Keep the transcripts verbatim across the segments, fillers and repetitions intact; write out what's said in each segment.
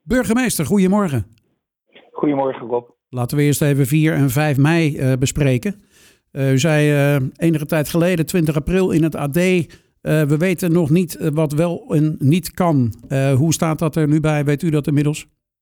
Burgemeester, goedemorgen. Goedemorgen, Rob. Laten we eerst even vier en vijf mei uh, bespreken. Uh, u zei uh, enige tijd geleden, twintig april in het A D... Uh, we weten nog niet uh, wat wel en niet kan. Uh, hoe staat dat er nu bij? Weet u dat inmiddels?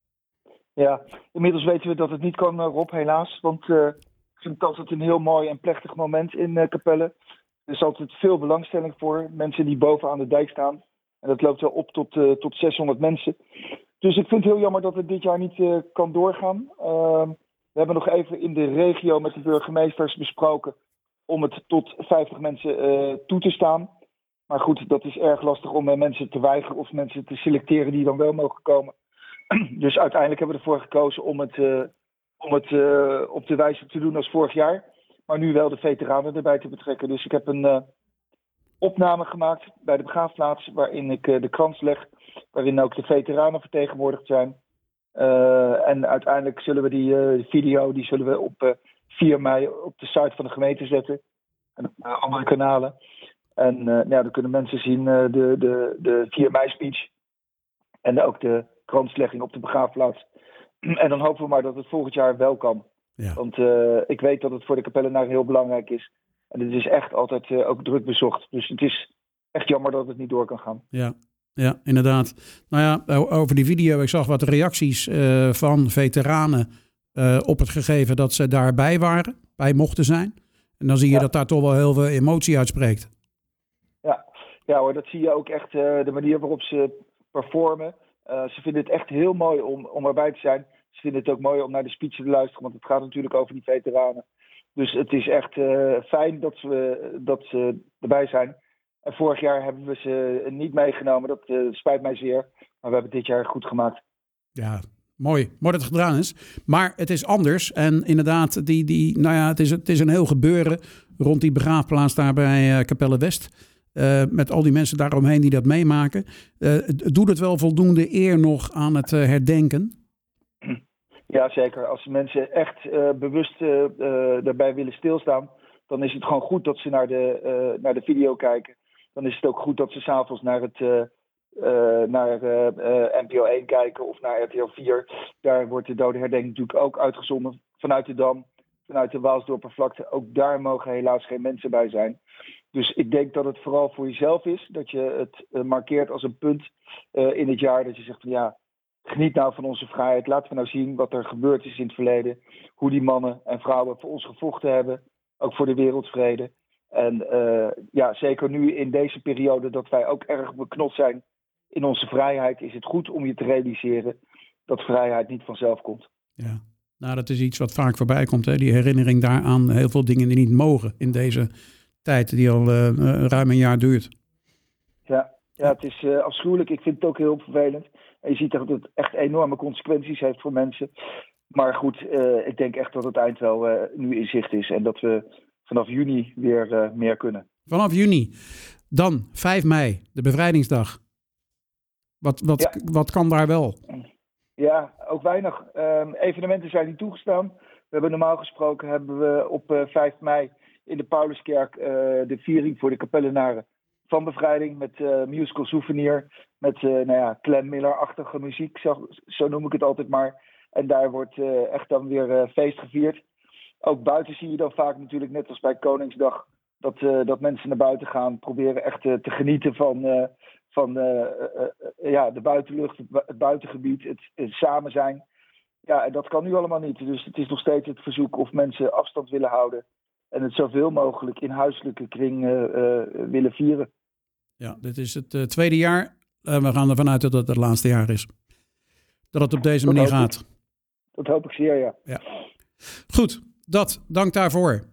Ja, inmiddels weten we dat het niet kan, Rob, helaas. Want uh, ik vind het altijd een heel mooi en plechtig moment in uh, Capelle. Er is altijd veel belangstelling voor. Mensen die boven aan de dijk staan. En dat loopt wel op tot, uh, tot zeshonderd mensen. Dus ik vind het heel jammer dat het dit jaar niet uh, kan doorgaan. Uh, we hebben nog even in de regio met de burgemeesters besproken om het tot vijftig mensen uh, toe te staan. Maar goed, dat is erg lastig om uh, mensen te weigeren of mensen te selecteren die dan wel mogen komen. Dus uiteindelijk hebben we ervoor gekozen om het, uh, om het uh, op de wijze te doen als vorig jaar. Maar nu wel de veteranen erbij te betrekken. Dus ik heb een uh, opname gemaakt bij de begraafplaats waarin ik uh, de krans leg. Waarin ook de veteranen vertegenwoordigd zijn. Uh, en uiteindelijk zullen we die uh, video die zullen we op uh, vier mei op de site van de gemeente zetten. En op uh, andere kanalen. En uh, nou, dan kunnen mensen zien uh, de, de, de vier mei speech. En ook de kranslegging op de begraafplaats. En dan hopen we maar dat het volgend jaar wel kan. Ja. Want uh, ik weet dat het voor de Capellenaren heel belangrijk is. En het is echt altijd uh, ook druk bezocht. Dus het is echt jammer dat het niet door kan gaan. Ja. Ja, inderdaad. Nou ja, over die video, ik zag wat reacties uh, van veteranen uh, op het gegeven dat ze daarbij waren, bij mochten zijn. En dan zie je ja. dat daar toch wel heel veel emotie uitspreekt. Ja, ja hoor, dat zie je ook echt, uh, de manier waarop ze performen. Uh, ze vinden het echt heel mooi om, om erbij te zijn. Ze vinden het ook mooi om naar de speech te luisteren, want het gaat natuurlijk over die veteranen. Dus het is echt uh, fijn dat ze, dat ze erbij zijn. En vorig jaar hebben we ze niet meegenomen. Dat uh, spijt mij zeer. Maar we hebben het dit jaar goed gemaakt. Ja, mooi. Mooi dat het gedaan is. Maar het is anders. En inderdaad, die, die, nou ja, het, is, het is een heel gebeuren rond die begraafplaats daar bij uh, Capelle West. Uh, met al die mensen daaromheen die dat meemaken. Uh, doet het wel voldoende eer nog aan het uh, herdenken? Ja, zeker. Als mensen echt uh, bewust uh, uh, daarbij willen stilstaan, dan is het gewoon goed dat ze naar de, uh, naar de video kijken. Dan is het ook goed dat ze s'avonds naar het uh, uh, naar uh, uh, N P O één kijken of naar R T L vier. Daar wordt de dodenherdenking natuurlijk ook uitgezonden vanuit de Dam, vanuit de Waalsdorpervlakte. Ook daar mogen helaas geen mensen bij zijn. Dus ik denk dat het vooral voor jezelf is, dat je het uh, markeert als een punt uh, in het jaar. Dat je zegt van ja, geniet nou van onze vrijheid. Laten we nou zien wat er gebeurd is in het verleden. Hoe die mannen en vrouwen voor ons gevochten hebben. Ook voor de wereldvrede. En uh, ja, zeker nu in deze periode dat wij ook erg beknot zijn in onze vrijheid, is het goed om je te realiseren dat vrijheid niet vanzelf komt. Ja, nou dat is iets wat vaak voorbij komt. Hè? Die herinnering daaraan, heel veel dingen die niet mogen in deze tijd die al uh, ruim een jaar duurt. Ja, ja het is uh, afschuwelijk. Ik vind het ook heel vervelend. En je ziet dat het echt enorme consequenties heeft voor mensen. Maar goed, uh, ik denk echt dat het eind wel uh, nu in zicht is en dat we vanaf juni weer uh, meer kunnen. Vanaf juni. Dan vijf mei, de bevrijdingsdag. Wat, wat, ja. wat kan daar wel? Ja, ook weinig. Um, evenementen zijn niet toegestaan. We hebben normaal gesproken hebben we op uh, vijf mei in de Pauluskerk uh, de viering voor de Capellenaren van bevrijding met uh, musical souvenir. Met uh, nou ja, Clem Miller-achtige muziek, zo, zo noem ik het altijd maar. En daar wordt uh, echt dan weer uh, feest gevierd. Ook buiten zie je dan vaak natuurlijk, net als bij Koningsdag, dat, uh, dat mensen naar buiten gaan. Proberen echt uh, te genieten van, uh, van uh, uh, uh, ja, de buitenlucht, het, bu- het buitengebied, het, het samen zijn. Ja, en dat kan nu allemaal niet. Dus het is nog steeds het verzoek of mensen afstand willen houden. En het zoveel mogelijk in huiselijke kring uh, uh, willen vieren. Ja, dit is het uh, tweede jaar. Uh, we gaan ervan uit dat het het laatste jaar is. Dat het op deze manier gaat. Dat hoop ik zeer, ja. ja. Goed, dat. Dank daarvoor.